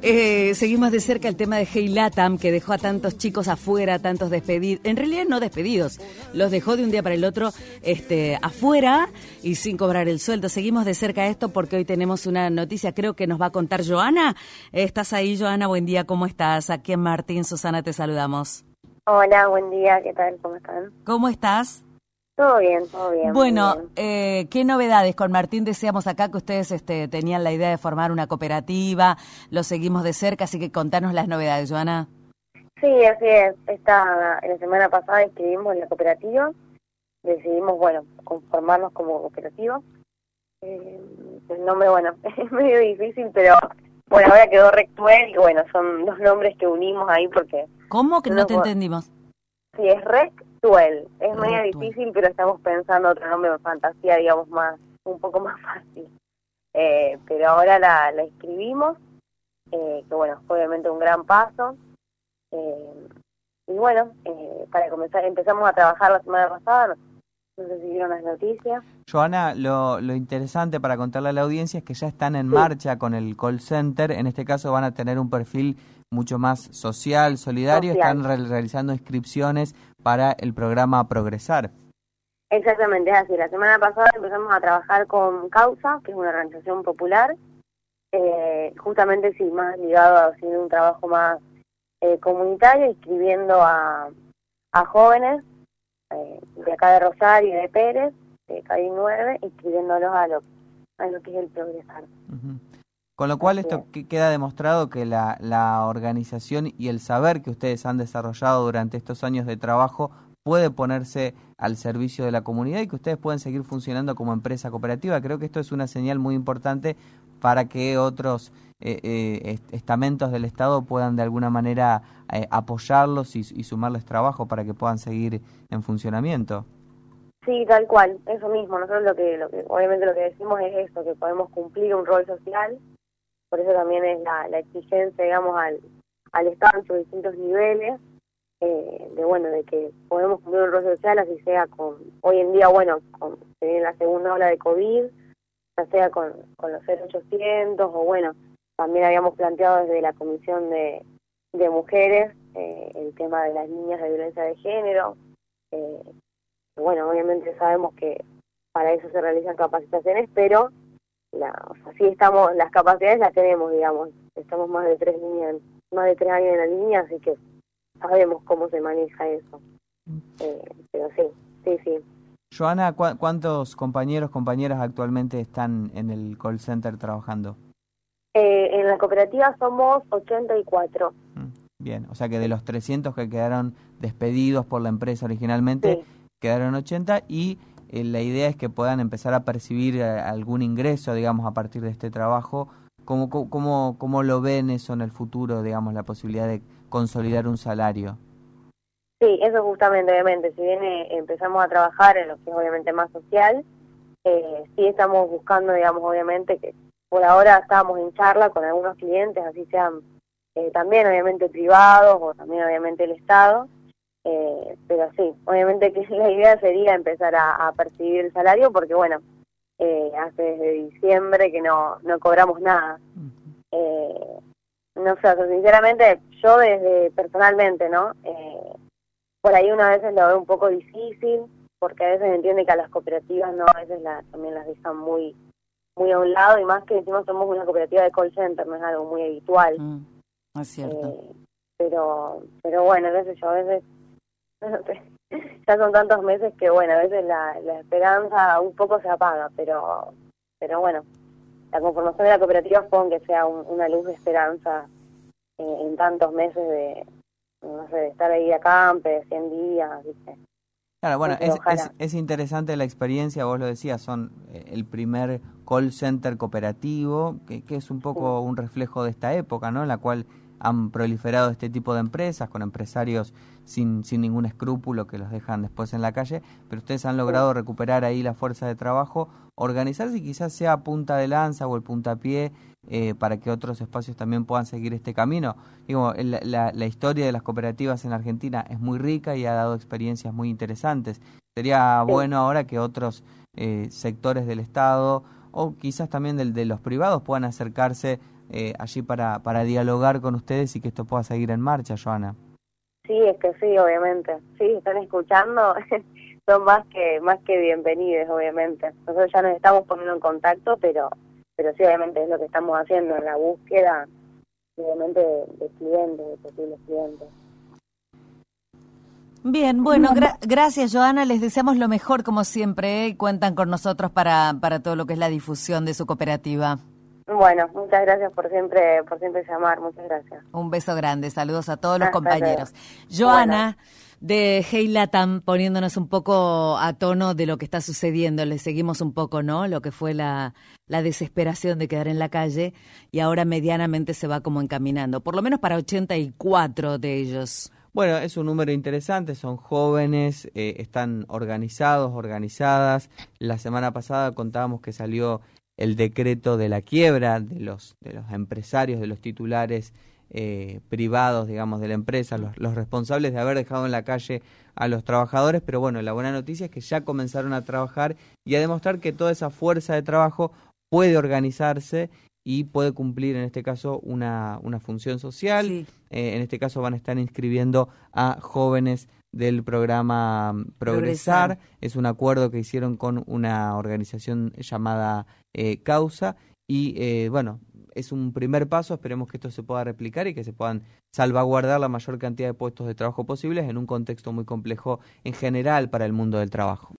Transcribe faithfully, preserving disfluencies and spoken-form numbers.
Eh, seguimos de cerca el tema de Hey Latam, que dejó a tantos chicos afuera, tantos despedidos, en realidad no despedidos, los dejó de un día para el otro este, afuera y sin cobrar el sueldo. Seguimos de cerca esto porque hoy tenemos una noticia, creo que nos va a contar Joana. ¿Estás ahí, Joana? Buen día, ¿cómo estás? Aquí en Martín, Susana, te saludamos. Hola, buen día, ¿qué tal? ¿Cómo están? ¿Cómo estás? Todo bien, todo bien. Bueno, bien. Eh, ¿qué novedades? Con Martín decíamos acá que ustedes este, tenían la idea de formar una cooperativa, lo seguimos de cerca, así que contanos las novedades, Joana. Sí, así es. Esta, la semana pasada escribimos en la cooperativa, decidimos, bueno, conformarnos como cooperativa. Eh, el nombre, bueno, es medio difícil, pero bueno, ahora quedó Rectuel y bueno, son dos nombres que unimos ahí porque... ¿Cómo? Que no, no te puedo... entendimos. Sí, es Rectuel. Es medio Rectuel. difícil, pero estamos pensando otro nombre de fantasía, digamos, más un poco más fácil. Eh, pero ahora la, la escribimos, eh, que bueno, fue obviamente un gran paso. Eh, y bueno, eh, para comenzar, empezamos a trabajar la semana pasada, no, no sé si vieron las noticias. Joana, lo, lo interesante para contarle a la audiencia es que ya están en Sí. marcha con el call center. En este caso van a tener un perfil mucho más social, solidario. Social. Están re realizando inscripciones para el programa Progresar. Exactamente, es así. La semana pasada empezamos a trabajar con Causa, que es una organización popular, eh, justamente sí, más ligado a hacer un trabajo más eh, comunitario, inscribiendo a, a jóvenes eh, de acá de Rosario y de Pérez, de Cadi nueve, inscribiéndolos a lo, a lo que es el Progresar. Uh-huh. Con lo cual Así esto es. queda demostrado que la, la organización y el saber que ustedes han desarrollado durante estos años de trabajo puede ponerse al servicio de la comunidad y que ustedes pueden seguir funcionando como empresa cooperativa. Creo que esto es una señal muy importante para que otros eh, eh, estamentos del Estado puedan de alguna manera eh, apoyarlos y, y sumarles trabajo para que puedan seguir en funcionamiento. Sí, tal cual, eso mismo. Nosotros lo que, lo que obviamente lo que decimos es eso, que podemos cumplir un rol social. Por eso también es la, la exigencia, digamos, al, al Estado en sus distintos niveles, eh, de bueno, de que podemos cumplir un rol social, así sea con, hoy en día, bueno, con se viene la segunda ola de COVID, ya sea con, con los cero ochocientos, o bueno, también habíamos planteado desde la Comisión de, de Mujeres eh, el tema de las líneas de violencia de género. Eh, bueno, obviamente sabemos que para eso se realizan capacitaciones, pero La, o sea, sí estamos, las capacidades las tenemos, digamos, estamos más de tres líneas, más de tres años en la línea, así que sabemos cómo se maneja eso. Eh, pero sí, sí, sí. Joana, ¿cu ¿cuántos compañeros, compañeras actualmente están en el call center trabajando? Eh, en la cooperativa somos ochenta y cuatro. Bien, o sea que de los trescientos que quedaron despedidos por la empresa originalmente, sí. Quedaron ochenta y... la idea es que puedan empezar a percibir algún ingreso, digamos, a partir de este trabajo. ¿Cómo, cómo, cómo lo ven eso en el futuro, digamos, la posibilidad de consolidar un salario? Sí, eso justamente, obviamente, si bien eh, empezamos a trabajar en lo que es obviamente más social, eh, sí estamos buscando, digamos, obviamente, que por ahora estábamos en charla con algunos clientes, así sean eh, también, obviamente, privados o también, obviamente, el Estado. Eh, pero sí, obviamente que la idea sería empezar a, a percibir el salario porque, bueno, eh, hace desde diciembre que no, no cobramos nada. Eh, no sé, o sea, sinceramente, yo desde personalmente, ¿no? Eh, por ahí una veces lo veo un poco difícil porque a veces entiende que a las cooperativas, ¿no? A veces la, también las dejan muy, muy a un lado y más que decimos somos una cooperativa de call center, no es algo muy habitual. Mm, es cierto. Eh, pero, pero bueno, qué sé yo, a veces ya son tantos meses que bueno, a veces la, la esperanza un poco se apaga, pero pero bueno, la conformación de la cooperativa supongo que sea un, una luz de esperanza eh, en tantos meses de, no sé, de estar ahí de acampe, de cien días, ¿viste? Claro, bueno, Entonces, es, es, es interesante la experiencia, vos lo decías, son eh, el primer call center cooperativo, que, que es un poco sí. Un reflejo de esta época, ¿no? En la cual han proliferado este tipo de empresas con empresarios sin, sin ningún escrúpulo que los dejan después en la calle, pero ustedes han logrado recuperar ahí la fuerza de trabajo, organizarse y quizás sea punta de lanza o el puntapié eh, para que otros espacios también puedan seguir este camino. Digo, la, la, la historia de las cooperativas en Argentina es muy rica y ha dado experiencias muy interesantes. Sería sí. bueno ahora que otros eh, sectores del Estado o quizás también del, de los privados puedan acercarse eh, allí para, para dialogar con ustedes y que esto pueda seguir en marcha, Joana. Sí, es que sí, obviamente. Sí, están escuchando, son más que más que bienvenidos, obviamente. Nosotros ya nos estamos poniendo en contacto, pero pero sí, obviamente es lo que estamos haciendo en la búsqueda, obviamente, de, de clientes, de posibles clientes. Bien, bueno, gra gracias, Joana. Les deseamos lo mejor, como siempre, ¿eh? Y cuentan con nosotros para, para todo lo que es la difusión de su cooperativa. Bueno, muchas gracias por siempre por siempre llamar, muchas gracias. Un beso grande, saludos a todos los Hasta compañeros. luego. Joana, Bueno. de Hey Latam, poniéndonos un poco a tono de lo que está sucediendo. Le seguimos un poco, ¿no? Lo que fue la, la desesperación de quedar en la calle y ahora medianamente se va como encaminando, por lo menos para ochenta y cuatro de ellos. Bueno, es un número interesante, son jóvenes, eh, están organizados, organizadas. La semana pasada contábamos que salió el decreto de la quiebra de los, de los empresarios, de los titulares eh, privados, digamos, de la empresa, los, los responsables de haber dejado en la calle a los trabajadores, pero bueno, la buena noticia es que ya comenzaron a trabajar y a demostrar que toda esa fuerza de trabajo puede organizarse y puede cumplir, en este caso, una, una función social. Sí. Eh, en este caso van a estar inscribiendo a jóvenes del programa Progresar. Progresar. Es un acuerdo que hicieron con una organización llamada eh, Causa y, eh, bueno, es un primer paso. Esperemos que esto se pueda replicar y que se puedan salvaguardar la mayor cantidad de puestos de trabajo posibles en un contexto muy complejo en general para el mundo del trabajo.